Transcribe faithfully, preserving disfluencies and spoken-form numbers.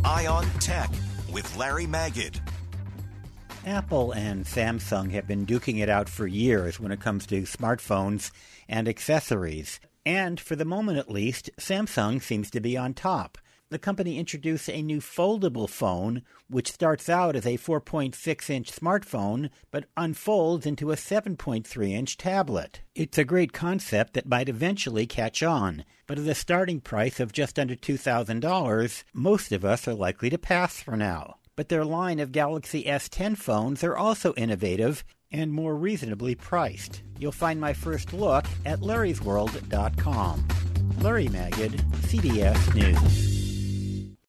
Eye on Tech with Larry Magid. Apple and Samsung have been duking it out for years when it comes to smartphones and accessories. And for the moment at least, Samsung seems to be on top. The company introduced a new foldable phone, which starts out as a four point six inch smartphone, but unfolds into a seven point three inch tablet. It's a great concept that might eventually catch on, but at a starting price of just under two thousand dollars, most of us are likely to pass for now. But their line of Galaxy S ten phones are also innovative and more reasonably priced. You'll find my first look at larrys world dot com. Larry Magid, C B S News.